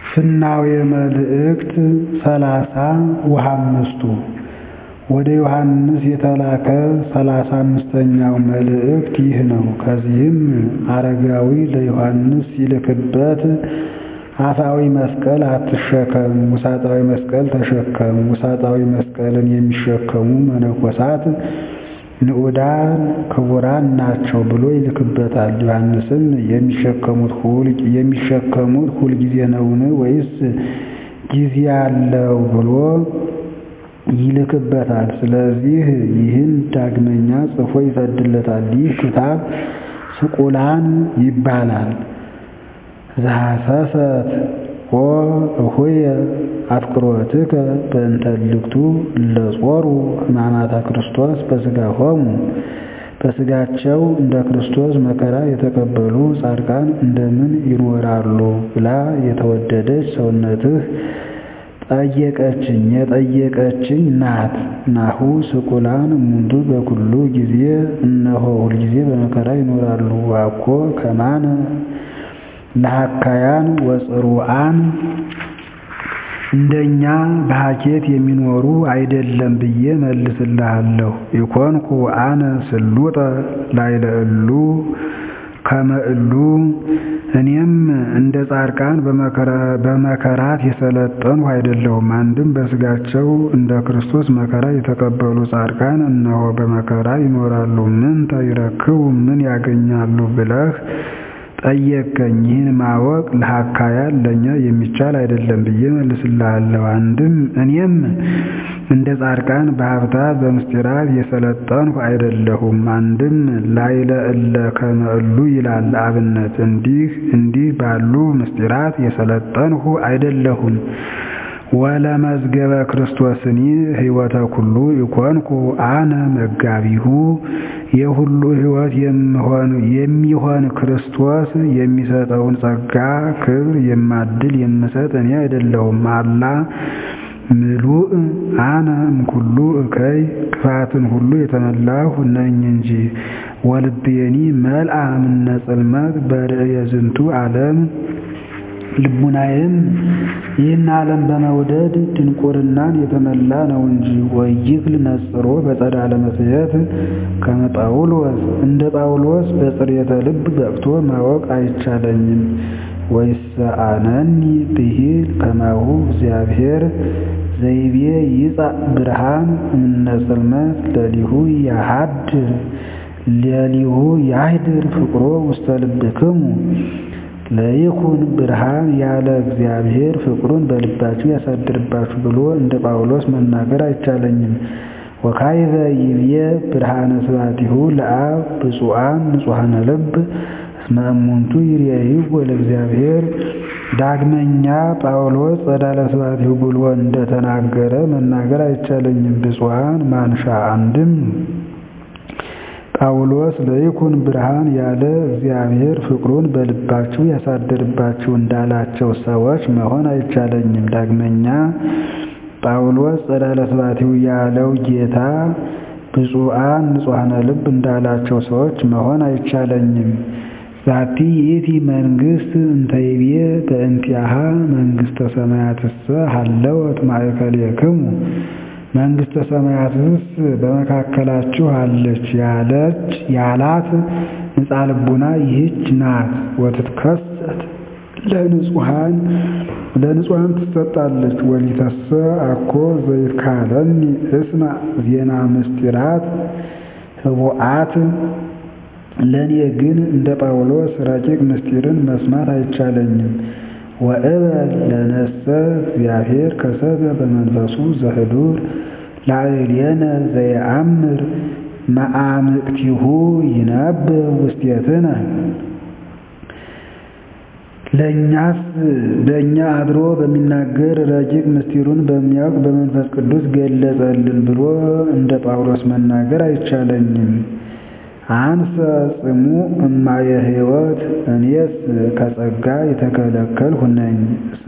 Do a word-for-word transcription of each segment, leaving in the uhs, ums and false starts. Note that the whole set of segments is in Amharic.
ፍናዌ መልእክት ሰላሳ ወአምስቱ ወደ ዮሐንስ የተላከ ሰላሳ አምስተኛው መልእክት ይህ ነው። ከዚህም አረጋዊ ለዮሐንስ ሲልክበት አፋዊ መስቀል አትሸከም፣ ውሳጣዊ መስቀል ተሸከም። ውሳጣዊ መስቀልን የሚሸከሙ መነኮሳት ንዑዳን ክቡራን ናቸው ብሎ ይልክበታል። ዮሐንስም የሚሸከሙት ሁል ጊዜ ነውን ወይስ ጊዜ አለው ብሎ ይልክበታል። ስለዚህ ይህን ዳግመኛ ጽፎ ይሰድለታል። ይህ ክታብ ስቁላን ይባላል። ዘሐሰሰት ኦ እሁየ አፍቅሮትከ በእንተ እልክቱ ለጾሩ ሕማማተ ክርስቶስ በሥጋሆሙ በሥጋቸው እንደ ክርስቶስ መከራ የተቀበሉ ጻድቃን እንደምን ይኖራሉ ብላ የተወደደች ሰውነትህ ጠየቀችኝ የጠየቀችኝ ናት። ናሁ ስቁላን እሙንቱ በኩሉ ጊዜ እነሆ ሁልጊዜ በመከራ ይኖራሉ። ዋኮ ከማነ ለሐካያን ወጽሩዓን እንደኛ በሐኬት የሚኖሩ አይደለም ብዬ መልስልሃለሁ። ኢኮንኩ አነ ስሉጠ ላዕለ እሉ ከመ እሉ እኔም እንደ ጻድቃን በመከራት የሰለጠንሁ አይደለሁም። አንድም በሥጋቸው እንደ ክርስቶስ መከራ የተቀበሉ ጻድቃን እነሆ በመከራ ይኖራሉ። ምንተ ይረክቡ ምን ያገኛሉ ብለህ ጠየቅከኝ። ይህን ማወቅ ለሐካያን ለእኛ የሚቻል አይደለም ብዬ መልስልሃለሁ። አንድም እኔም እንደ ጻድቃን በሀብታት በምስጢራት የሰለጠንሁ አይደለሁም። አንድም ላዕለ እለ ከመ እሉ ይላል አብነት። እንዲህ እንዲህ ባሉ ምስጢራት የሰለጠንሁ አይደለሁም። ወለመዝገበ ክርስቶስኒ ሕይወተ ኩሉ ኢኮንኩ አነ መጋቢሁ የሁሉ ሕይወት የሚሆን ክርስቶስ የሚሰጠውን ጸጋ ክብር የማድል የምሰጥ እኔ አይደለሁም። አላ ምሉእ አነ እምኩሉ እከይ ክፋትን ሁሉ የተመላሁ ነኝ እንጂ። ወልቤኒ መልአ እምነ ጽልመት በርእየ ዝንቱ ዓለም ልቡናዬም ይህን ዓለም በመውደድ ድንቁርናን የተመላ ነው እንጂ። ወይክል ነጽሮ በጸዳለ መጽየት ከመ ጳውሎስ እንደ ጳውሎስ በጽሬተ ልብ በቅቶ ማወቅ አይቻለኝም። ወይሰአነኒ ብሂል ከማሁ እግዚአብሔር ዘይቤ ይጻእ ብርሃን እምነ ጽልመት ለሊሁ ያሃድር ለሊሁ ያህድር ፍቅሮ ውስተ ልብክሙ ለይኩን ብርሃን ያለ እግዚአብሔር ፍቅሩን በልባችሁ ያሳድርባችሁ ብሎ እንደ ጳውሎስ መናገር አይቻለኝም። ወካይበ ይብየ ብርሃነ ስብሐቲሁ ለአብ ብፁዓን ንጹሐነ ልብ እስመ እሙንቱ ይሬይዎ ለእግዚአብሔር። ዳግመኛ ጳውሎስ ጸዳለ ስብሐቲሁ ብሎ እንደተናገረ መናገር አይቻለኝም። ብፁዓን ማንሻ አንድም ጳውሎስ ለይኩን ብርሃን ያለ እግዚአብሔር ፍቅሩን በልባችሁ ያሳድርባችሁ እንዳላቸው ሰዎች መሆን አይቻለኝም። ዳግመኛ ጳውሎስ ጸዳለ ስብሐቲሁ ያለው ጌታ ብፁዓን ንጹሐነ ልብ እንዳላቸው ሰዎች መሆን አይቻለኝም። ዛቲ ይእቲ መንግሥት እንተ ይቤ በእንቲአሃ መንግሥተ ሰማያትሰ ሀለወት ማእከሌክሙ መንግሥተ ሰማያትስ በመካከላችሁ አለች ያለች ያላት ንጻ ልቡና ይህች ናት። ወትትከሰት ለንጹሐን ለንጹሐን ትሰጣለች። ወሊተሰ አኮ ዘይትካለኒ እስማ ዜና ምስጢራት ህቡአት ለእኔ ግን እንደ ጳውሎስ ረቂቅ ምስጢርን መስማት አይቻለኝም። ወእበል ለነሰ እግዚአብሔር ከሰበ በመንፈሱ ዘህዱር ላዕሌነ ዘየአምር መዓምቅቲሁ ይነብብ ውስቴትነ። ለእኛስ በእኛ አድሮ በሚናገር ረቂቅ ምስጢሩን በሚያውቅ በመንፈስ ቅዱስ ገለጸልን ብሎ እንደ ጳውሎስ መናገር አይቻለኝም። አንሰ ጽሙ እማየ ሕይወት እኔስ ከጸጋ የተከለከልሁ ነኝ።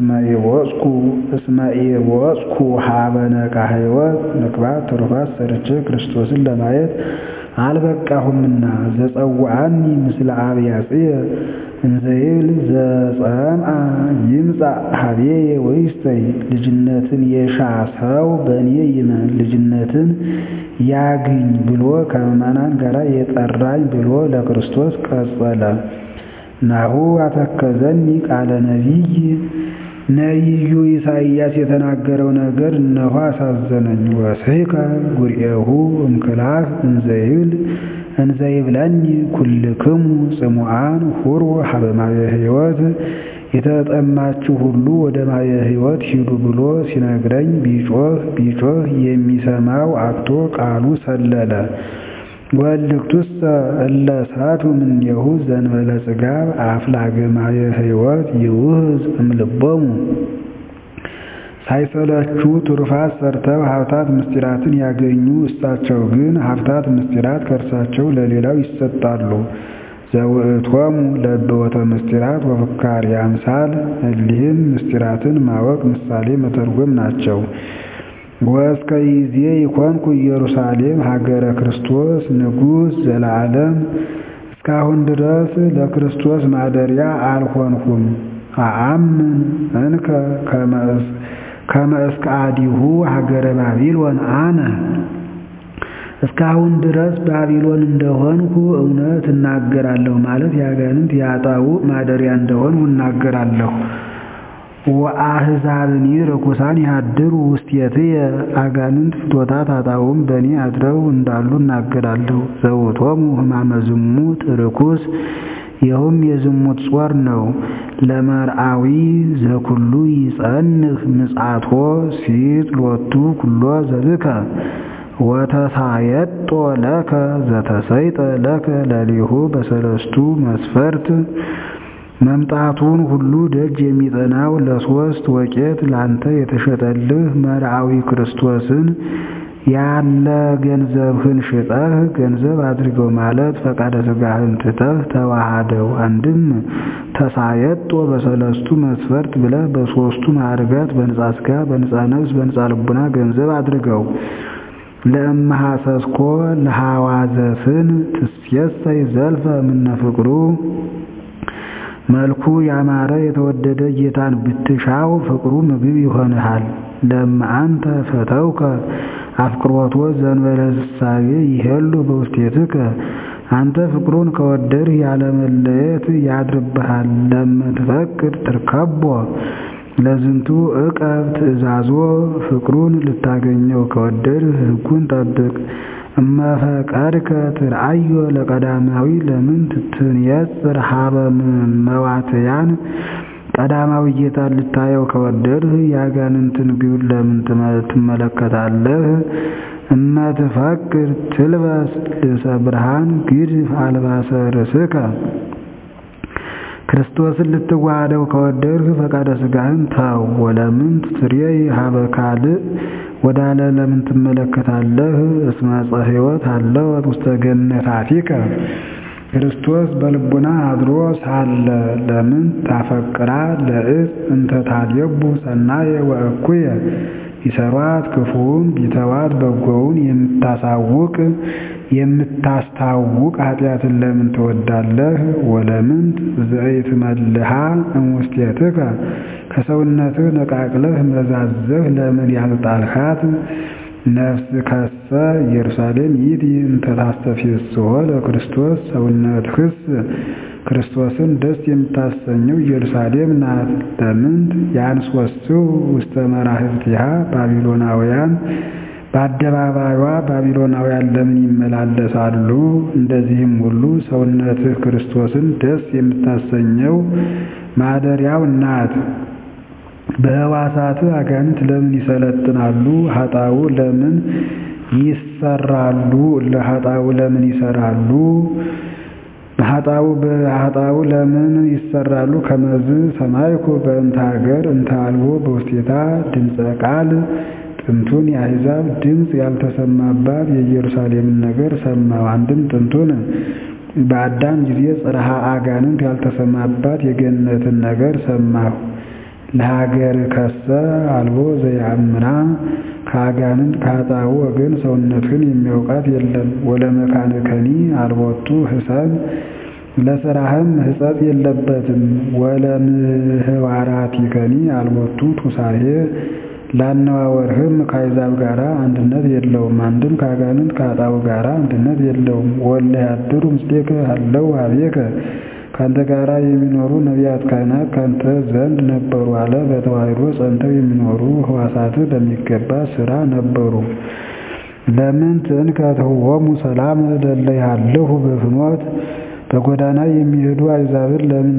እስመ ኢወጽኩ ሀበ ነቃ ሕይወት ምግባት ትሩፋት ሰርቼ ክርስቶስን ለማየት አልበቃሁምና። ዘጸውዐኒ ምስለ አብያጽየ እንዘይብል ዘጸምአ ይምጻእ ኀቤየ ወይስተይ ልጅነትን የሻ ሰው በእኔ ይመን ልጅነትን ያግኝ ብሎ ከምዕመናን ጋር የጠራኝ ብሎ ለክርስቶስ ቀጸለ። ናሁ አተከዘኒ ቃለ ነቢይ ነቢዩ ኢሳይያስ የተናገረው ነገር እነሆ አሳዘነኝ። ወስሕቀ ጉርኤሁ እምክላፍ እንዘይብል እንዘይብለኒ ኩልክሙ ጽሙዓን ሁሩ ሀበ ማየ ሕይወት የተጠማችሁ ሁሉ ወደ ማየ ሕይወት ሂዱ ብሎ ሲነግረኝ ቢጮህ ቢጮህ የሚሰማው አጥቶ ቃሉ ሰለለ። ወእልክቱሰ እለ ሳቱ እምኔሁ ዘእንበለ ጽጋብ አፍላገ ማየ ሕይወት ይውህዝ እምልቦሙ ሳይሰለቹ ትሩፋት ሰርተው ሀብታት ምስጢራትን ያገኙ እሳቸው ግን ሀብታት ምስጢራት ከእርሳቸው ለሌላው ይሰጣሉ። ዘውእቶሙ ለብወተ ምስጢራት ወፍካሪ አምሳል እሊህም ምስጢራትን ማወቅ ምሳሌ መተርጎም ናቸው። ወእስከ ይዜ ይኮንኩ ኢየሩሳሌም ሀገረ ክርስቶስ ንጉሥ ዘለዓለም እስካሁን ድረስ ለክርስቶስ ማደሪያ አልሆንሁም። አአምን እንከ ከመ እስከ አዲሁ ሀገረ ባቢሎን አነ እስካሁን ድረስ ባቢሎን እንደሆንኩ እውነት እናገራለሁ ማለት ያጋንንት ያጣው ማደሪያ እንደሆንኩ እናገራለሁ። ወአሕዛብኒ ርኩሳን ያድሩ ውስቴትየ አጋንንት ፍቶታት አጣውም በእኔ አድረው እንዳሉ እናገራለሁ። ዘውቶሙ ሕማመ ዝሙት ርኩስ ይኸውም የዝሙት ጾር ነው። ለመርአዊ ዘኩሉ ይጸንህ ምጽአቶ ሲጥ ሎቱ ኩሎ ዘብከ ወተሳየጦ ለከ ዘተሰይጠ ለከ ለሊሁ በሰለስቱ መስፈርት መምጣቱን ሁሉ ደጅ የሚጠናው ለሶስት ወቄት ላንተ የተሸጠልህ መርአዊ ክርስቶስን ያለ ገንዘብህን ሽጠህ ገንዘብ አድርገው ማለት ፈቃደ ሥጋህን ትተህ ተዋሃደው። አንድም ተሳየጦ በሰለስቱ መስፈርት ብለህ በሶስቱ ማዕርጋት በንጻ ሥጋ በንጻ ነፍስ በንጻ ልቡና ገንዘብ አድርገው። ለእምሐሰስኮ ለሐዋዘስን ትስየሰይ ዘልፈ እምነ ፍቅሩ መልኩ ያማረ የተወደደ ጌታን ብትሻው ፍቅሩ ምግብ ይሆንሃል። ለእምአንተ ፈተውከ አፍቅሮቶ ዘእንበለ ዝሳቤ ይሄሉ በውስቴትከ አንተ ፍቅሩን ከወደድህ ያለመለየት ያድርብሃል። ለምትፈቅድ ትርከቦ ለዝንቱ ዕቀብ ትእዛዞ ፍቅሩን ልታገኘው ከወደድህ ሕጉን ጠብቅ። እመፈቀድከ ትርአዮ ለቀዳማዊ ለምን ትትንየጽር ሀበ መዋትያን ቀዳማዊ ጌታን ልታየው ከወደድህ ያጋንንትን ግብር ለምን ትመለከታለህ? እመትፈቅድ ትልበስ ልብሰ ብርሃን ግድፍ አልባሰ ርእስከ ክርስቶስን ልትዋሃደው ከወደድህ ፈቃደ ሥጋህን ተው። ወለምን ትትርየይ ሀበ ካልእ ወዳለ ለምን ትመለከታለህ? እስመ ዕፀ ሕይወት አለወት ውስተ ገነታቲከ ክርስቶስ በልቡና አድሮ ሳለ ለምን ታፈቅራ ለዕፅ እንተ ታልየቡ ሰናየ ወእኩየ ቢሰሯት ክፉውን ቢተዋት በጎውን የምታሳውቅ የምታስታውቅ ኃጢአትን ለምን ትወዳለህ? ወለምን ዘኢትመልሃ እምውስቴትከ ከሰውነትህ ነቃቅለህ መዛዘህ ለምን ያልጣልሃት? ነፍስ ከሰ ኢየሩሳሌም ይእቲ እንተ ታስተፌስሖ ለክርስቶስ ሰውነትህስ ክርስቶስን ደስ የምታሰኘው ኢየሩሳሌም ናት። ለምንት ያንሶስው ውስተ መራሕብቲሃ ባቢሎናውያን በአደባባይዋ ባቢሎናውያን ለምን ይመላለሳሉ? እንደዚህም ሁሉ ሰውነትህ ክርስቶስን ደስ የምታሰኘው ማደሪያው ናት። በሕዋሳትህ አጋንንት ለምን ይሰለጥናሉ? ኃጣው ለምን ይሰራሉ? ለኃጣው ለምን ይሰራሉ? ኃጣው በኃጣው ለምን ይሰራሉ? ከመዝ ሰማይኩ በእንተ ሀገር እንተ አልቦ በውስቴታ ድምፀ ቃል ጥንቱን የአሕዛብ ድምፅ ያልተሰማባት የኢየሩሳሌምን ነገር ሰማሁ። አንድም ጥንቱን በአዳም ጊዜ ጽርሐ አጋንንት ያልተሰማባት የገነትን ነገር ሰማሁ። ለሀገር ከሰ አልቦ ዘያምና ከአጋንንት ከኃጣው ወገን ሰውነትህን የሚያውቃት የለም። ወለመካንከኒ አልቦቱ ህሰብ ለሥራህም ሕጸጽ የለበትም። ወለምህዋራቲከኒ አልቦቱ ቱሳሄ ላነዋወርህም ከአሕዛብ ጋር አንድነት የለውም። አንድም ከአጋንንት ከኃጣው ጋር አንድነት የለውም። ወለ ያድሩ ምስሌከ ሀለው ኀቤከ ካንተ ጋር የሚኖሩ ነቢያት ካህናት ካንተ ዘንድ ነበሩ አለ። በተዋሕዶ ጸንተው የሚኖሩ ሕዋሳትህ በሚገባ ሥራ ነበሩ። ለምን ትንከ ትሁቦሙ ሰላም ለእለ ይሃልሁ በፍኖት በጎዳና የሚሄዱ አሕዛብን ለምን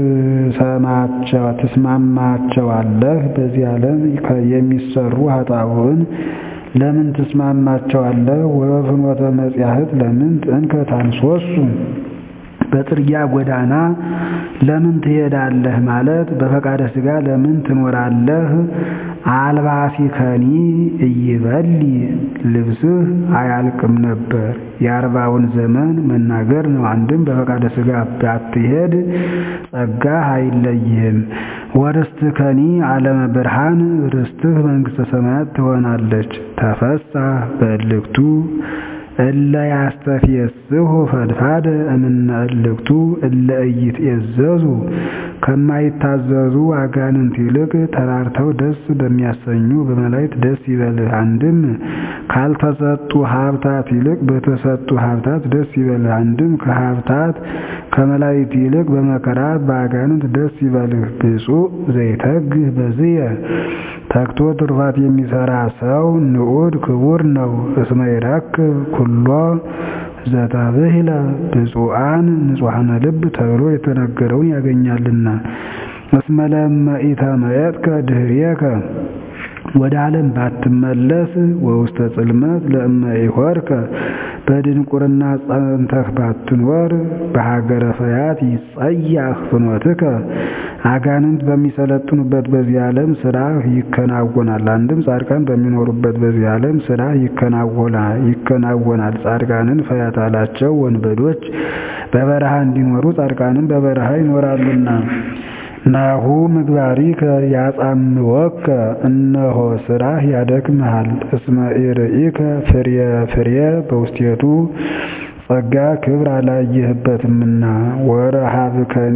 ትስማማቸዋለህ? በዚህ ዓለም የሚሰሩ ኃጣውዕን ለምን ትስማማቸዋለህ? ወበፍኖተ መጽያህት ለምን ጥንከ ታንሶሱ በጥርጊያ ጎዳና ለምን ትሄዳለህ? ማለት በፈቃደ ሥጋ ለምን ትኖራለህ? አልባሲከኒ ኢይበሊ ልብስህ አያልቅም ነበር። የአርባውን ዘመን መናገር ነው። አንድም በፈቃደ ሥጋ ባትሄድ ጸጋህ አይለይህም። ወርስትከኒ ዓለመ ብርሃን ርስትህ መንግሥተ ሰማያት ትሆናለች። ተፈሳህ በእልክቱ እለ ያስተፍየስሑ ፈድፋደ እምነ እልክቱ እለ ኢይትዔዘዙ ከማይታዘዙ አጋንንት ይልቅ ተራርተው ደስ በሚያሰኙ በመላእክት ደስ ይበልህ። አንድም ካልተሰጡ ሀብታት ይልቅ በተሰጡ ሀብታት ደስ ይበልህ። አንድም ከሀብታት ከመላእክት ይልቅ በመከራት በአጋንንት ደስ ይበልህ። ብፁዕ ዘይተግህ በዝየ ተግቶ ትሩፋት የሚሰራ ሰው ንዑድ ክቡር ነው። እስመ ይረክብ ኩሎ ዘተብሂለ ብፁዓን ንጹሐነ ልብ ተብሎ የተነገረውን ያገኛልና። እስመ ለእመ ኢተመየጥከ ድኅሬከ ወደ ዓለም ባትመለስ ወውስተ ጽልመት ለእመ ኢሖርከ በድንቁርና ጸንተህ ባትኖር በሀገረ ፈያት ይጸያህ ፍኖትከ አጋንንት በሚሰለጥኑበት በዚህ ዓለም ሥራህ ይከናወናል። አንድም ጻድቃን በሚኖሩበት በዚህ ዓለም ሥራህ ይከናወናል። ጻድቃንን ፈያት አላቸው። ወንበዶች በበረሃ እንዲኖሩ ጻድቃንም በበረሃ ይኖራሉና። ናሁ ምግባሪከ ያጻምወከ እነሆ ሥራህ ያደክምሃል። እስመ ኢርኢከ ፍሬ ፍሬ በውስቴቱ ጸጋ ክብር አላየህበትምና። ወረሃብከኒ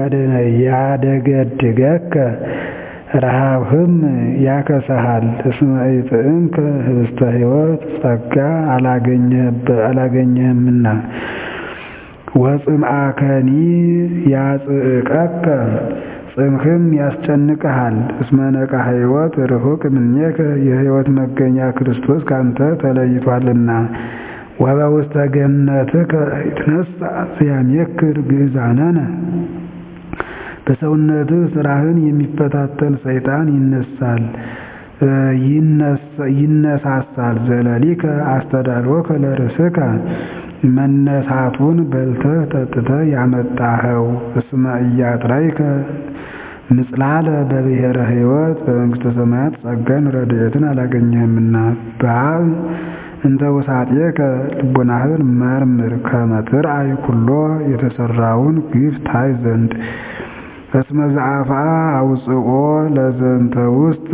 ያደገድገከ ረሃብህም ያከሰሃል። እስመ ኢጥዕምከ ህብስተ ሕይወት ጸጋ አላገኘህምና። ወጽምአከኒ ያጽእቀከ ጽምህም ያስጨንቅሃል። እስመ ነቃ ሕይወት ርሑቅ እምኔከ የሕይወት መገኛ ክርስቶስ ካንተ ተለይቷልና። ወበውስተ ገነትከ ይትነሣ ዘያሜክር ግእዛነነ በሰውነትህ ሥራህን የሚፈታተን ሰይጣን ይነሳል ይነሳሳል። ዘለሊከ አስተዳልወከ ለርእስከ መነሳቱን በልተህ ጠጥተህ ያመጣኸው። እስመ ኢያጥራይከ ምጽላለ በብሔረ ሕይወት በመንግሥተ ሰማያት ጸጋን ረድኤትን አላገኘህምና። በአብ እንተ ውሳጤከ ልቡናህን መርምር ከመ ትርአይ ኩሎ የተሰራውን ግፍ ታይ ዘንድ። እስመ ዘአፍአ አውጽኦ ለዘንተ ውስጥ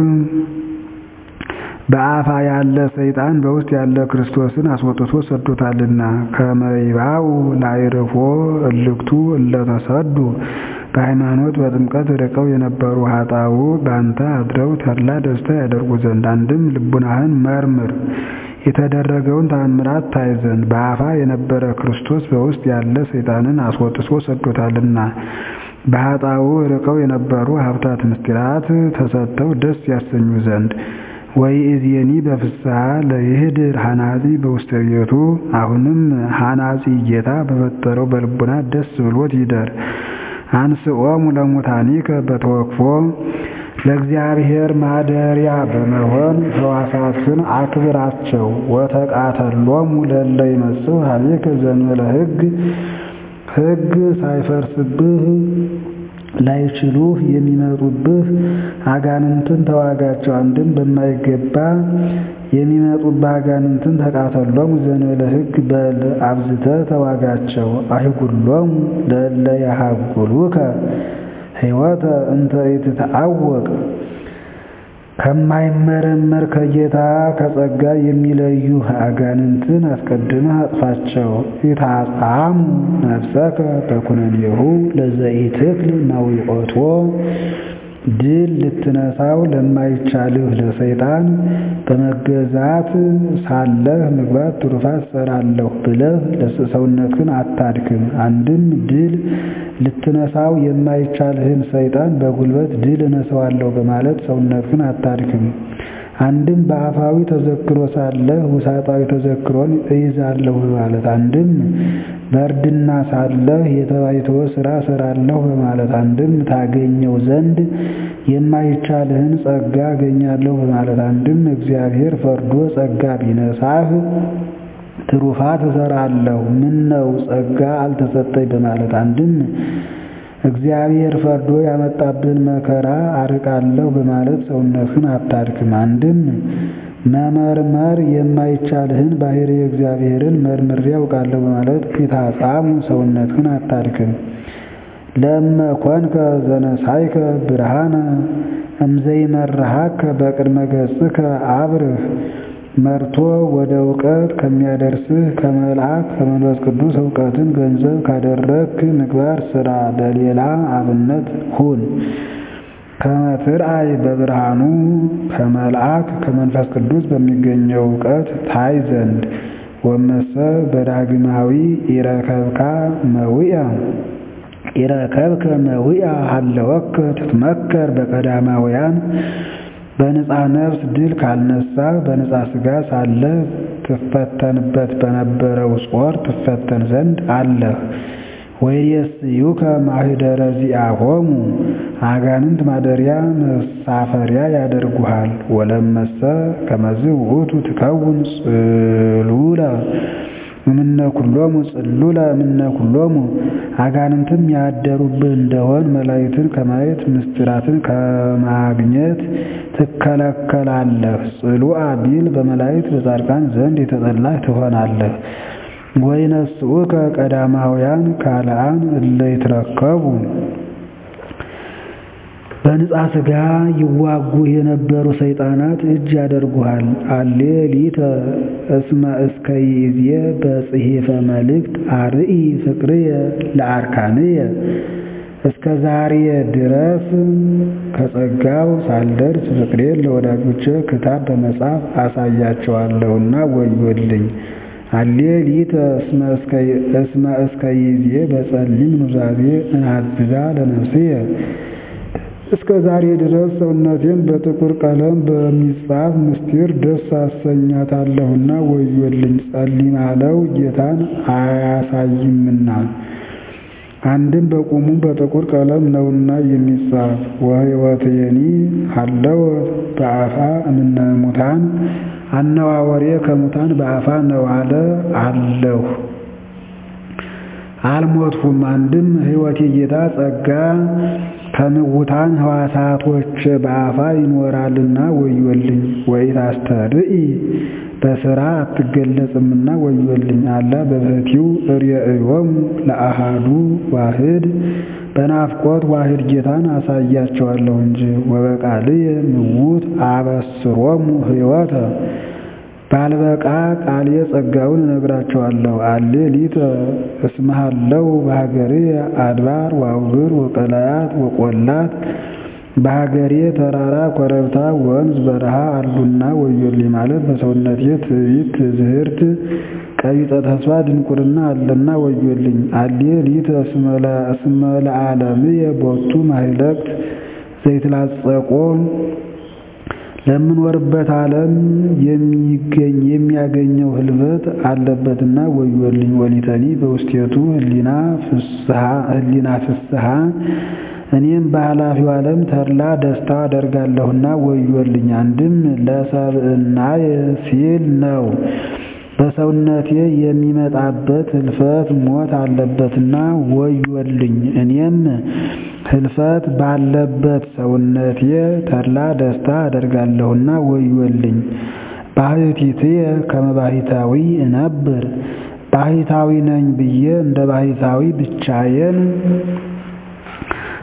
በአፋ ያለ ሰይጣን በውስጥ ያለ ክርስቶስን አስወጥቶ ሰዶታልና። ከመ ይባኡ ላዕርፎ እልክቱ እለ ተሰዱ በሃይማኖት በጥምቀት ርቀው የነበሩ ኃጣው በአንተ አድረው ተድላ ደስታ ያደርጉ ዘንድ። አንድም ልቡናህን መርምር የተደረገውን ተአምራት ታይ ዘንድ። በአፋ የነበረ ክርስቶስ በውስጥ ያለ ሰይጣንን አስወጥቶ ሰዶታልና። በኃጣው ርቀው የነበሩ ሀብታት ምስጢራት ተሰጥተው ደስ ያሰኙ ዘንድ። ወይእዜኒ በፍስሐ ለይህድር ሐናጺ በውስተ ቤቱ አሁንም ሐናጺ ጌታ በፈጠረው በልቡና ደስ ብሎት ይደር። አንስኦሙ ለሙታኒከ በተወክፎ ለእግዚአብሔር ማደሪያ በመሆን ሕዋሳትን አክብራቸው። ወተቃተሎሙ ለእለ ይመጽኡ ኀቤከ ዘእንበለ ሕግ ሕግ ሳይፈርስብህ ላይችሉህ የሚመጡብህ አጋንንትን ተዋጋቸው። አንድም በማይገባ የሚመጡብህ አጋንንትን ተቃተሎሙ ዘእንበለ ሕግ በል አብዝተህ ተዋጋቸው። አይጉሎሙ ለእለ ያሃጉሉከ ሕይወተ እንተ ኢትተዐወቅ ከማይመረመር ከጌታ ከጸጋ የሚለዩ አጋንንትን አስቀድመህ አጥፋቸው። ኢታጻሙ ነፍሰከ በኩነኔሁ ለዘኢትክል ናዊቆቶ ድል ልትነሳው ለማይቻልህ ለሰይጣን በመገዛት ሳለህ ምግባት ትሩፋት ሰራለሁ ብለህ ለሰውነትህን አታድክም። አንድም ድል ልትነሳው የማይቻልህን ሰይጣን በጉልበት ድል እነሳዋለሁ በማለት ሰውነትህን አታድክም። አንድም በአፋዊ ተዘክሮ ሳለህ ውሳጣዊ ተዘክሮን እይዛለሁ በማለት አንድም በእርድና ሳለህ የተባይተወ ስራ ሰራለሁ በማለት አንድም ታገኘው ዘንድ የማይቻልህን ጸጋ አገኛለሁ በማለት አንድም እግዚአብሔር ፈርዶ ጸጋ ቢነሳህ ትሩፋት እሰራለሁ ምነው ጸጋ አልተሰጠኝ በማለት አንድም እግዚአብሔር ፈርዶ ያመጣብን መከራ አርቃለሁ በማለት ሰውነትህን አታድክም። አንድም መመርመር የማይቻልህን ባሕርየ እግዚአብሔርን መርምሬ ያውቃለሁ በማለት ኢታጻሙ ሰውነትህን አታድክም። ለእመ ኮንከ ዘነሳይከ ብርሃነ እምዘይመርሃከ በቅድመ ገጽከ አብርህ መርቶ ወደ እውቀት ከሚያደርስህ ከመልአክ ከመንፈስ ቅዱስ እውቀትን ገንዘብ ካደረግክ ምግባር ስራ ለሌላ አብነት ሁን። ከመትርአይ በብርሃኑ ከመልአክ ከመንፈስ ቅዱስ በሚገኘው እውቀት ታይ ዘንድ ወመሰ በዳግማዊ ኢረከብካ መዊያ ኢረከብከ መዊያ ሀለወከ ትትመከር በቀዳማውያን በነፃ ነፍስ ድል ካልነሳ በነፃ ስጋ ሳለ ትፈተንበት በነበረው ጾር ትፈተን ዘንድ አለህ። ወይሬስዩከ ማኅደረ ዚአሆሙ አጋንንት ማደሪያ መሳፈሪያ ያደርጉሃል። ወለመሰ ከመዝ ውእቱ ትከውን ጽሉለ እምነ ኩሎሙ ጽሉለ እምነ ኩሎሙ አጋንንትም ያደሩብህ እንደሆን መላእክትን ከማየት ምስጢራትን ከማግኘት ትከለከላለህ። ጽሉአ ቢል በመላእክት በጻድቃን ዘንድ የተጠላህ ትሆናለህ። ወይነስኡከ ቀዳማውያን ካልአን እለ ይትረከቡ በንጻ ስጋ ይዋጉ የነበሩ ሰይጣናት እጅ ያደርጉሃል። አሌ ሊተ እስመ እስከ ይእዜ በጽሒፈ መልእክት አርኢ ፍቅርየ ለአርካንየ እስከ ዛሬ ድረስ ከጸጋው ሳልደርስ ፍቅሬን ለወዳጆቼ ክታብ በመጻፍ አሳያቸዋለሁና ወዮልኝ። አሌ ሊተ እስመ እስከ ይእዜ በጸሊም ኑዛዜ እናዝዛ ለነፍስየ እስከ ዛሬ ድረስ ሰውነቴን በጥቁር ቀለም በሚጻፍ ምስጢር ደስ አሰኛታለሁና ወዮልኝ። ጸሊም አለው ጌታን አያሳይምና አንድም በቁሙ በጥቁር ቀለም ነውና የሚጻፍ። ወሕይወትየኒ ሀለወት በአፋ እምነ ሙታን አነዋወሬ ከሙታን በአፋ ነው አለ አለሁ አልሞትሁም። አንድም ሕይወቴ ጌታ ጸጋ ከምውታን ሕዋሳቶች በአፋ ይኖራልና ወዮልኝ። ወኢታስተርኢ በሥራ አትገለጽምና ወዮልኝ። አላ በበቲው እርየእዮሙ ለአሃዱ ዋህድ በናፍቆት ዋህድ ጌታን አሳያቸዋለሁ እንጂ። ወበቃልየ ምውት አበስሮሙ ሕይወተ ባልበቃ ቃሌ ጸጋውን እነግራቸዋለሁ። አሌ ሊተ እስመሃለው በሀገሬ አድባር ወአውግር ወቀላያት ወቆላት በሀገሬ ተራራ ኮረብታ ወንዝ በረሃ አሉና ወዮልኝ ማለት በሰውነቴ ትዕቢት ትዝህርት ቀቢጸ ተስፋ ድንቁርና አለና ወዮልኝ። አሌ ሊተ እስመ ለዓለምየ ቦቱ ማኅለቅት ዘይትላጸቆ ለምንወርበት ዓለም የሚገኝ የሚያገኘው ህልፈት አለበትና ወዮልኝ። ወሊተኒ በውስቴቱ ህሊና ፍስሐ ህሊና ፍስሐ እኔም በኃላፊው ዓለም ተድላ ደስታ አደርጋለሁና ወዮልኝ። አንድም ለሰብእናየ ሲል ነው በሰውነቴ የሚመጣበት ህልፈት ሞት አለበትና ወዮልኝ። እኔም ህልፈት ባለበት ሰውነቴ ተድላ ደስታ አደርጋለሁና ወዮልኝ። ባሕቲትየ ከመ ባሕታዊ እነብር ባሕታዊ ነኝ ብዬ እንደ ባሕታዊ ብቻዬን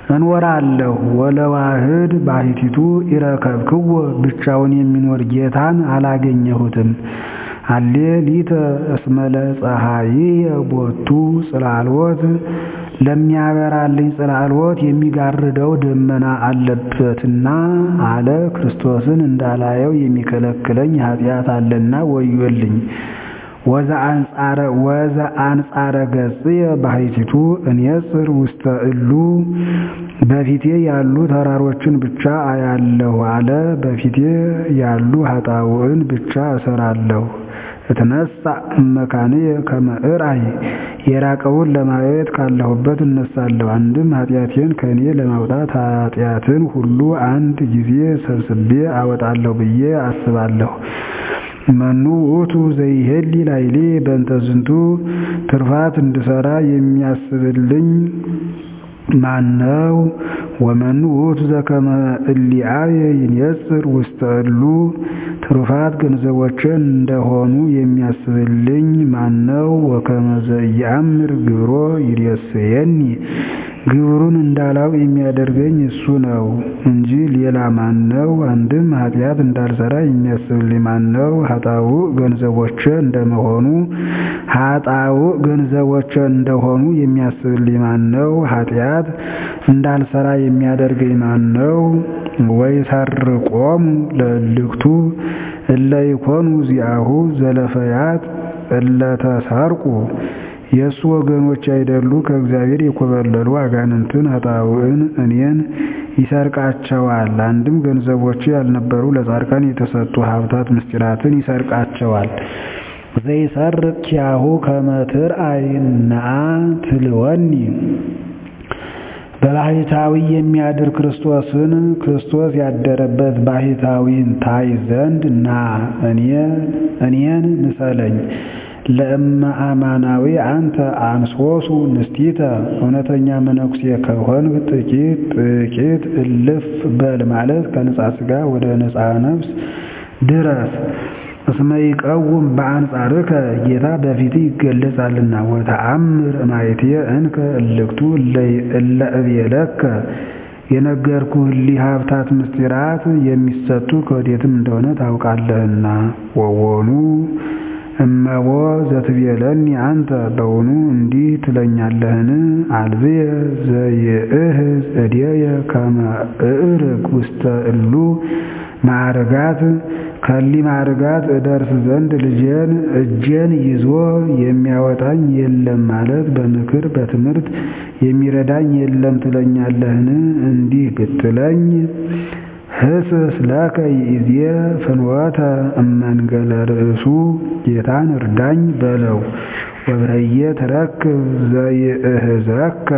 እንወራለሁ። ወለዋህድ ባሕቲቱ ኢረከብክዎ ብቻውን የሚኖር ጌታን አላገኘሁትም። አሌ ሊተ እስመ ለፀሐይየ ቦቱ ጽላልወት ለሚያበራልኝ ጽላልወት የሚጋርደው ደመና አለበትና አለ። ክርስቶስን እንዳላየው የሚከለክለኝ ኃጢአት አለና ወዮልኝ። ወዘአንጻረ ወዘአንጻረ ገጽየ ባሕቲቱ እንየጽር ውስተ እሉ በፊቴ ያሉ ተራሮችን ብቻ አያለሁ አለ። በፊቴ ያሉ ኃጣውዕን ብቻ እሰራለሁ። እትነሣ እመካንየ ከመ እርአይ የራቀውን ለማየት ካለሁበት እነሳለሁ። አንድም ኃጢአቴን ከእኔ ለማውጣት ኃጢአትን ሁሉ አንድ ጊዜ ሰብስቤ አወጣለሁ ብዬ አስባለሁ። መኑ ውእቱ ዘይሄሊ ላይሌ በእንተ ዝንቱ ትሩፋት እንድሠራ የሚያስብልኝ ማነው? ወመኑ ውእቱ ዘከመ እሊአየ ይንየጽር ውስተ እሉ ትሩፋት ገንዘቦቼ እንደሆኑ የሚያስብልኝ ማነው? ወከመ ዘኢየአምር ግብሮ ይሬስየኒ ግብሩን እንዳላው የሚያደርገኝ እሱ ነው እንጂ ሌላ ማነው? አንድም ኃጢአት እንዳልሰራ የሚያስብልኝ ማነው? ኃጣውዕ ገንዘቦቼ እንደመሆኑ ኃጣውዕ ገንዘቦቼ እንደሆኑ የሚያስብልኝ ማነው? ኃጢአት እንዳልሰራ የሚያደርገኝ ማነው? ወይሰርቆሙ ለእልክቱ እለ ይኮኑ ዚአሁ ዘለፈያት እለ ተሰርቁ የእሱ ወገኖች አይደሉ ከእግዚአብሔር የኮበለሉ አጋንንትን ኃጣውዕን እኔን ይሰርቃቸዋል። አንድም ገንዘቦች ያልነበሩ ለጻድቃን የተሰጡ ሀብታት ምስጢራትን ይሰርቃቸዋል። ዘይሰርቅ ኪያሁ ከመ ትርአይ ነአ ትልወኒ በባሕታዊ የሚያድር ክርስቶስን ክርስቶስ ያደረበት ባሕታዊን ታይ ዘንድ ና እኔን ምሰለኝ። ለእመ አማናዊ አንተ አንሶሱ ንስቲተ እውነተኛ መነኩሴ ከሆንክ ጥቂት ጥቂት እልፍ በል ማለት ከንጻ ሥጋ ወደ ንጻ ነፍስ ድረስ። እስመ ይቀውም በአንጻርከ ጌታ በፊት ይገለጻልና። ወተአምር እማይትየ እንከ እልክቱ እለ እቤለከ የነገርኩህ እሊህ ሀብታት ምስጢራት የሚሰጡ ከወዴትም እንደሆነ ታውቃለህና። ወወኑ እመቦ ዘትቤለኒ አንተ በውኑ እንዲህ ትለኛለህን? አልብየ ዘይእህዝ እዴየ ከመ እዕርግ ውስተ እሉ ማዕርጋት ከሊ ማዕርጋት እደርስ ዘንድ ልጄን እጄን ይዞ የሚያወጣኝ የለም ማለት በምክር በትምህርት የሚረዳኝ የለም ትለኛለህን? እንዲህ ብትለኝ ህስስ ለከ ይእዜ ፍኖተ እመንገለ ርእሱ ጌታን እርዳኝ በለው። ወብረየ ትረክብ ዘይእህዘከ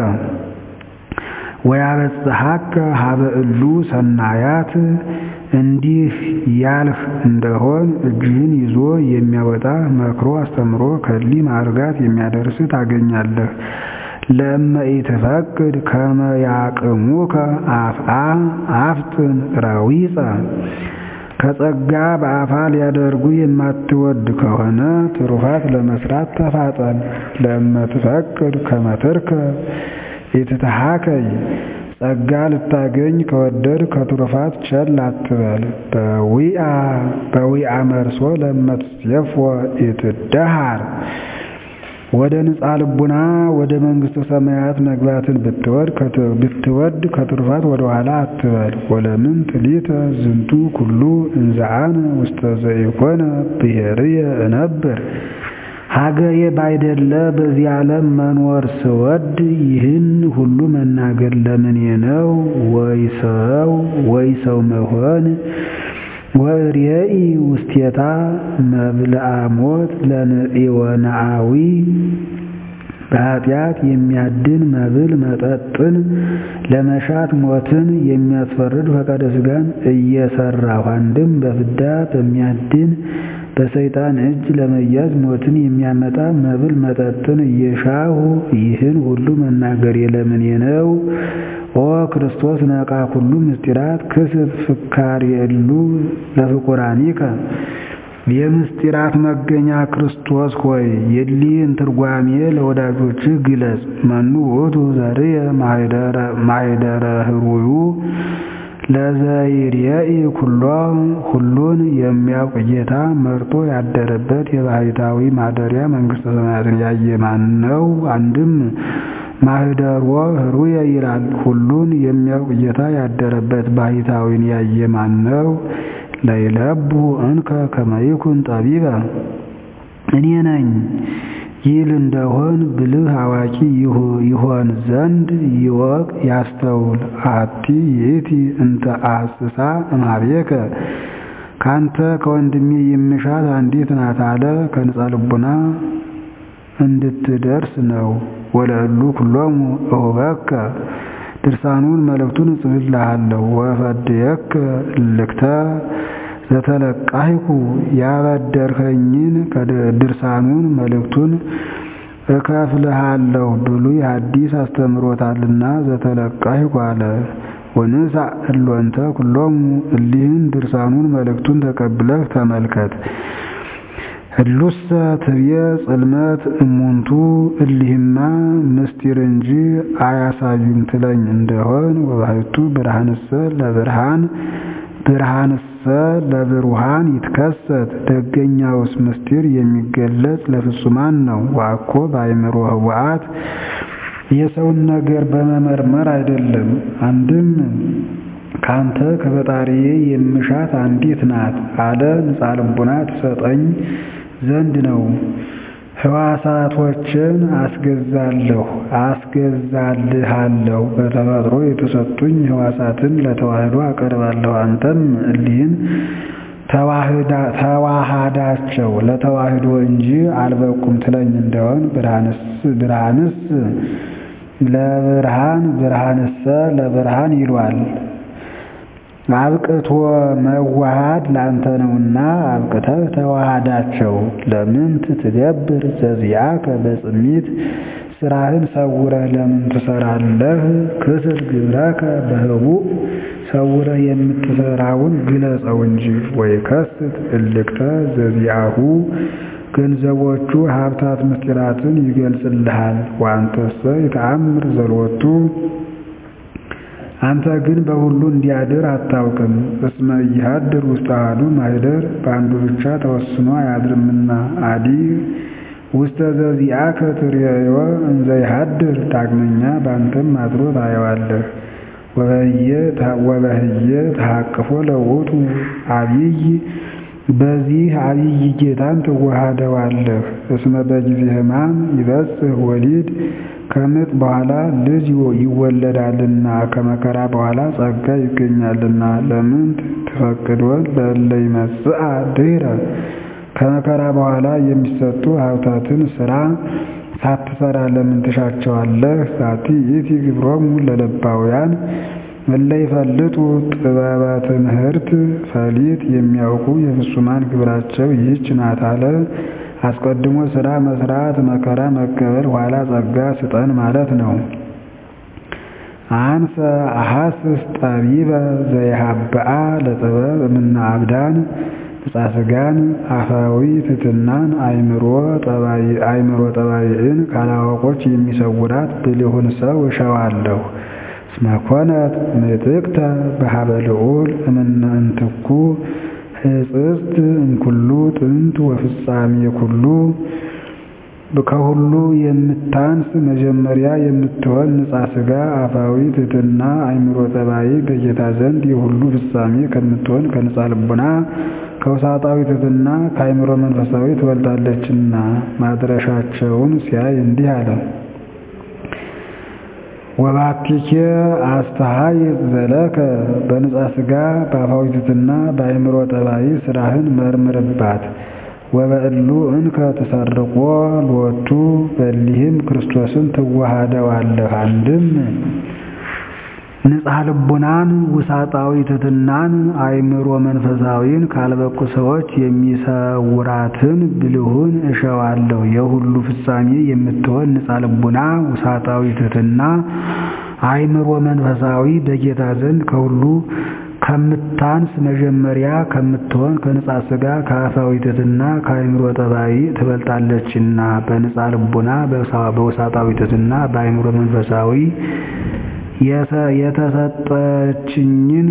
ወያበጽሐከ ሀበ እሉ ሰናያት እንዲህ ያልህ እንደሆን እጅህን ይዞ የሚያወጣ መክሮ አስተምሮ ከሊ ማዕርጋት የሚያደርስ ታገኛለህ። ለእመ ኢትፈቅድ ከመ ያቅሙከ አፍአ አፍጥን ረዊፀ ከጸጋ በአፋ ሊያደርጉ የማትወድ ከሆነ ትሩፋት ለመስራት ተፋጠን። ለእመ ትፈቅድ ከመ ትርከብ ኢትትሃከይ ጸጋ ልታገኝ ከወደድ ከትሩፋት ቸል አትበል። በዊአ በዊአ መርሶ ለእመ ትሴፎ ኢትደሃር ወደ ንጻ ልቡና ወደ መንግሥተ ሰማያት መግባትን ብትወድ ከትሩፋት ወደ ኋላ አትበል። ወለምን ትሊተ ዝንቱ ኩሉ እንዘአነ ውስተ ዘይኮነ ብሔርየ እነብር ሀገሬ ባይደለ በዚህ ዓለም መኖር ስወድ ይህን ሁሉ መናገር ለምኔ ነው? ወይ ሰው ወይ ሰው መሆን ወርእይ ውስቴታ መብልዐ ሞት ለንኢወነአዊ በኃጢአት የሚያድን መብል መጠጥን ለመሻት ሞትን የሚያስፈርድ ፈቃደ ሥጋን እየሰራሁ አንድም በፍዳ በሚያድን በሰይጣን እጅ ለመያዝ ሞትን የሚያመጣ መብል መጠጥን እየሻሁ ይህን ሁሉ መናገር የለምኔ ነው? ኦ ክርስቶስ ነቃ ኩሉ ምስጢራት ክስት ፍካር የሉ ለፍቁራኒከ የምስጢራት መገኛ ክርስቶስ ሆይ የሊህን ትርጓሜ ለወዳጆችህ ግለጽ። መኑ ውእቱ ዘርየ ማኅደረ ኅሩዩ ለዘይርየኢ ኩሎ ሁሉን የሚያውቅ ጌታ መርጦ ያደረበት የባሕታዊ ማደሪያ መንግሥተ ሰማያትን ያየ ማን ነው? አንድም ማኅደሮ ኅሩየ ይላል። ሁሉን የሚያውቅ ጌታ ያደረበት ባሕታዊን ያየ ማን ነው? ለይለቡ እንከ ከመ ይኩን ጠቢበ እኔ ነኝ ይል እንደሆን ብልህ አዋቂ ይሆን ዘንድ ይወቅ ያስተውል። አሐቲ ይእቲ እንተ አሐስሳ እምኀቤከ ካንተ ከወንድሜ የምሻት አንዲት ናት አለ ከንጻ ልቡና እንድትደርስ ነው። ወለእሉ ኩሎሙ እሁበከ ድርሳኑን መልእክቱን እጽፍልሃለሁ። ወእፈድየከ እልክተ ዘተለቃሂኩ ያበደርከኝን ድርሳኑን መልእክቱን እከፍልሃለሁ። ብሉይ ሐዲስ አስተምሮታልና ዘተለቃሂኩ አለ። ወንሳ እሎንተ ኩሎሙ እሊህን ድርሳኑን መልእክቱን ተቀብለህ ተመልከት። እሉሰ ትብየ ጽልመት እሙንቱ እሊህማ ምስጢር እንጂ አያሳዩም ትለኝ እንደሆን ወባሕቱ ብርሃንሰ ለብርሃን ብርሃንሰ ለብሩሃን ይትከሰት ደገኛውስ ምስጢር የሚገለጽ ለፍጹማን ነው። ዋኮ በአእምሮ ህወአት የሰውን ነገር በመመርመር አይደለም። አንድም ካንተ ከፈጣሪዬ የምሻት አንዲት ናት አለ ንጻ ልቡና ትሰጠኝ ዘንድ ነው። ሕዋሳቶችን አስገዛለሁ አስገዛልሃለሁ በተፈጥሮ የተሰጡኝ ሕዋሳትን ለተዋህዶ አቀርባለሁ። አንተም እሊህን ተዋሃዳቸው ለተዋህዶ እንጂ አልበቁም ትለኝ እንደሆን ብርሃንስ ብርሃንስ ለብርሃን ብርሃንሰ ለብርሃን ይሏል። አብቅቶ መዋሃድ ላንተ ነውና አብቅተህ ተዋሃዳቸው። ለምን ትትገብር ዘዚአከ በጽሚት ስራህን ሰውረህ ለምን ትሰራለህ? ክስት ግብረከ በህቡዕ ሰውረህ የምትሰራውን ግለጸው እንጂ። ወይ ከስት እልክተ ዘዚአሁ ገንዘቦቹ ሀብታት ምስጢራትን ይገልጽልሃል። ወአንተሰ ይተአምር ዘሎቱ አንተ ግን በሁሉ እንዲያድር አታውቅም። እስመ ይሃድር ውስተ አሐዱ ማኅደር በአንዱ ብቻ ተወስኖ አያድርምና። አዲ ውስተ ዘዚአከ ትርእዮ እንዘ ይሃድር ዳግመኛ በአንተም አድሮ ታየዋለህ። ወበህየ ተሐቅፎ ለውእቱ አብይ በዚህ አብይ ጌታን ትዋሃደዋለህ። እስመ በጊዜ ሕማም ይበጽሕ ወሊድ ከምጥ በኋላ ልጅ ይወለዳልና ከመከራ በኋላ ጸጋ ይገኛልና። ለምን ትፈቅዶ ለእለ ይመጽአ ድኅረ ከመከራ በኋላ የሚሰጡ ሀብታትን ስራ ሳትሰራ ለምን ትሻቸዋለህ? ሳቲ ይእቲ ግብሮሙ ለለባውያን እለ ይፈልጡ ጥበበ ትምህርት ፈሊጥ የሚያውቁ የፍጹማን ግብራቸው ይህች ናት አለ። አስቀድሞ ስራ መስራት መከራ መቀበል ኋላ ጸጋ ስጠን ማለት ነው። አንሰ አሐስስ ጠቢበ ዘይሃብአ ለጥበብ እምነ አብዳን ንጻ ሥጋን አፋዊ ትሕትናን አእምሮ ጠባይን ካላወቆች የሚሰውራት ብልሁን ሰው እሸዋለሁ። እስመ ኮነት ምጥቅተ በሀበ ልዑል እምነ እንትኩ ሕጽጽት እምኩሉ ጥንት ወፍጻሜ ኩሉ ከሁሉ የምታንስ መጀመሪያ የምትሆን ንጻ ሥጋ አፋዊ ትሕትና አእምሮ ጠባይ በጌታ ዘንድ የሁሉ ፍጻሜ ከምትሆን ከንጻ ልቡና ከውሳጣዊ ትሕትና ከአእምሮ መንፈሳዊ ትበልጣለችና። ማድረሻቸውን ሲያይ እንዲህ አለ። ወባቲኬ አስተሐይጽ ዘለከ በንጻ ሥጋ በአፋዊ ትሕትና በአእምሮ ጠባይ ስራህን መርምርባት። ወበእሉ እንከ ተሰርቆ ሎቱ በሊህም ክርስቶስን ትዋሃደዋለህ። አንድም ንጻ ልቡናን ውሳጣዊ ትሕትናን አእምሮ መንፈሳዊን ካልበቁ ሰዎች የሚሰውራትን ብልሁን እሸዋለሁ። የሁሉ ፍጻሜ የምትሆን ንጻ ልቡና ውሳጣዊ ትሕትና አእምሮ መንፈሳዊ በጌታ ዘንድ ከሁሉ ከምታ ከምታንስ መጀመሪያ ከምትሆን ከንጻ ሥጋ ከአፋዊ ትሕትና ከአእምሮ ጠባይ ትበልጣለችና በንጻ ልቡና በውሳጣዊ ትሕትና በአእምሮ መንፈሳዊ የተሰጠችኝን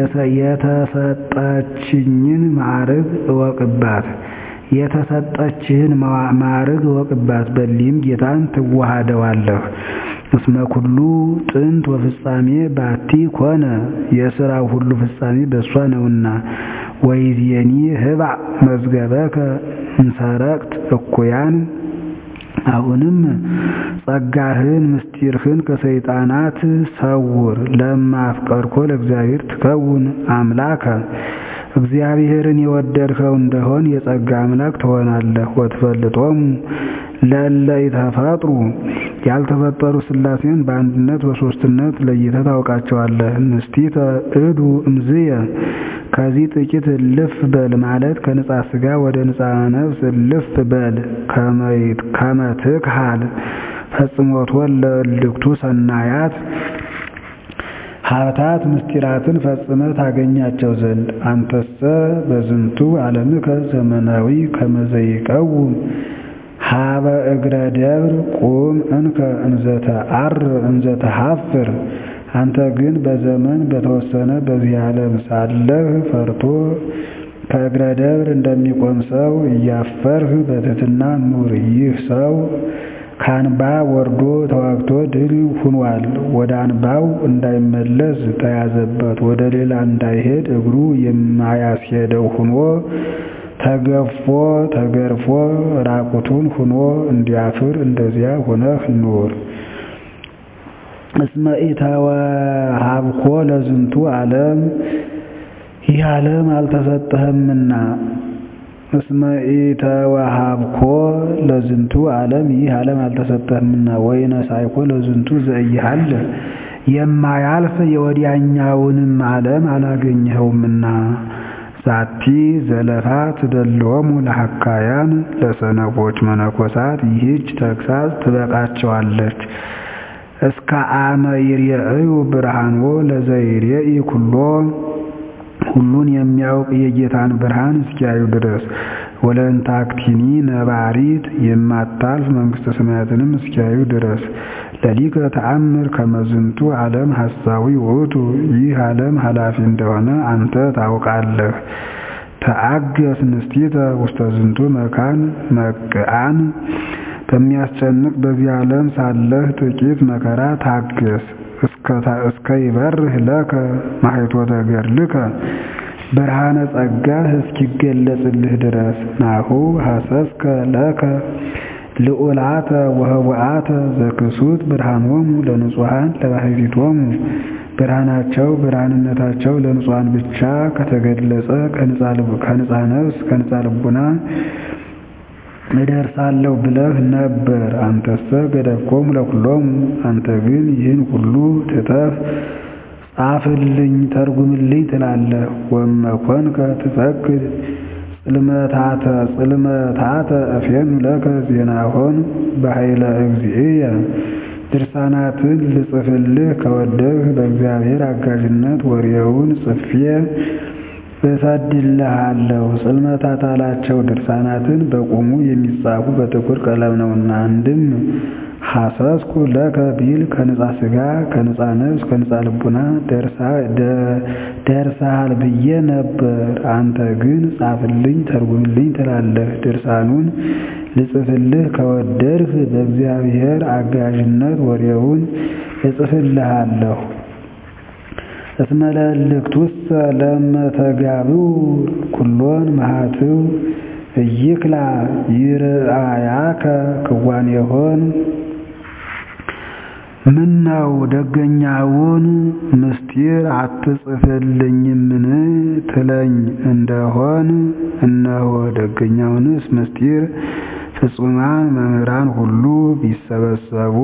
የተሰጠችኝን ማዕረግ እወቅባት የተሰጠችህን ማዕረግ እወቅባት በሊም ጌታን ትዋሃደዋለህ። እስመ ኩሉ ጥንት ወፍጻሜ ባቲ ኮነ የሥራው ሁሉ ፍጻሜ በእሷ ነውና። ወይዜኒ ህባዕ መዝገበከ እንሰረቅት እኩያን አሁንም ጸጋህን ምስጢርህን ከሰይጣናት ሰውር። ለማፍቀርኮ ለእግዚአብሔር ትከውን አምላከ እግዚአብሔርን የወደድከው እንደሆን የጸጋ አምላክ ትሆናለህ። ወትፈልጦሙ ለእለ ኢተፈጥሩ ያልተፈጠሩ ሥላሴን በአንድነት በሦስትነት ለይተህ ታውቃቸዋለህ። ንስቲተ እዱ እምዝየ ከዚህ ጥቂት እልፍ በል ማለት ከንጻ ሥጋ ወደ ንጻ ነፍስ እልፍ በል። ከመ ትክሃል ፈጽሞቶ ለእልክቱ ሰናያት ሀብታት ምስጢራትን ፈጽመህ ታገኛቸው ዘንድ። አንተሰ በዝንቱ ዓለምከ ዘመናዊ ከመ ዘይቀውም ሀበ እግረ ደብር ቁም እንከ እንዘተ አር እንዘተ ሀፍር። አንተ ግን በዘመን በተወሰነ በዚህ ዓለም ሳለህ ፈርቶ ከእግረ ደብር እንደሚቆም ሰው እያፈርህ በትሕትና ኑር። ይህ ሰው ከአንባ ወርዶ ተዋግቶ ድል ሁኗል። ወደ አንባው እንዳይመለስ ተያዘበት። ወደ ሌላ እንዳይሄድ እግሩ የማያስሄደው ሁኖ ተገፎ ተገርፎ ራቁቱን ሁኖ እንዲያፍር እንደዚያ ሆነህ ኑር። እስመ ኢተወሀብኮ ለዝንቱ ዓለም ይህ ዓለም አልተሰጠህምና። እስመ ኢተወሀብኮ ለዝንቱ ዓለም ይህ ዓለም አልተሰጠህምና። ወይነሳይኮ ለዝንቱ ዘኢሃለ የማያልፍ የወዲያኛውንም ዓለም አላገኘኸውምና። ዛቲ ዘለፋ ትደልዎሙ ለሐካያን ለሰነፎች መነኮሳት ይህች ተግሣጽ ትበቃቸዋለች። እስከ አመ ይርኤዩ ብርሃንዎ ለዘይርኤኢ ኩሎ ሁሉን የሚያውቅ የጌታን ብርሃን እስኪያዩ ድረስ። ወለእንታክቲኒ ነባሪት የማታልፍ መንግሥተ ሰማያትንም እስኪያዩ ድረስ። ለሊከ ተአምር ከመ ዝንቱ ዓለም ሐሳዊ ውእቱ ይህ ዓለም ኃላፊ እንደሆነ አንተ ታውቃለህ። ተአገስ ንስቲተ ውስተ ዝንቱ መካን መቅአን በሚያስጨንቅ በዚህ ዓለም ሳለህ ጥቂት መከራ ታገስ። እስከ ይበርህ ለከ ማኅቶተ ገድልከ ብርሃነ ጸጋህ እስኪገለጽልህ ድረስ። ናሁ ሐሰስከ ለከ ልዑላተ ወህቡአተ ዘክሱት ብርሃኖሙ ለንጹሐን ለባሕቲቶሙ ብርሃናቸው ብርሃንነታቸው ለንጹሐን ብቻ ከተገለጸ ከንጻ ነፍስ ከንጻ ልቡና እደርሳለሁ ብለህ ነበር። አንተሰ ገደፍኮሙ ለኵሎሙ አንተ ግን ይህን ሁሉ ትተህ ጻፍልኝ ተርጉምልኝ ትላለህ። ወመኮንከ ትፈቅድ ጽልመታተ ጽልመታተ እፌኑ ለከ ዜናሆን በኃይለ እግዚእየ ድርሳናትን ልጽፍልህ ከወደድህ በእግዚአብሔር አጋዥነት ወሬውን ጽፌ እሰድልሃለሁ። ጽልመታት አላቸው ድርሳናትን በቁሙ የሚጻፉ በጥቁር ቀለም ነውና። አንድም ሐሰስኩ ለከ ቢል ከንጻ ሥጋ ከንጻ ነፍስ ከንጻ ልቡና ደርሰሃል ብዬ ነበር። አንተ ግን ጻፍልኝ ተርጉምልኝ ትላለህ። ድርሳኑን ልጽፍልህ ከወደድህ በእግዚአብሔር አጋዥነት ወሬውን እጽፍልሃለሁ። እስመ ለእልክቱሰ ለመተጋብኡ ኩሎን መሃትው እይክላ ይርአያከ ክዋኔሆን። ምነው ደገኛውን ምስጢር አትጽፍልኝምን ትለኝ እንደሆን፣ እነሆ ደገኛውንስ ምስጢር ፍጹማን መምህራን ሁሉ ቢሰበሰቡ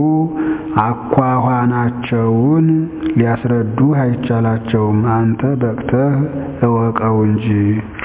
አኳኋናቸውን ሊያስረዱ አይቻላቸውም። አንተ በቅተህ እወቀው እንጂ።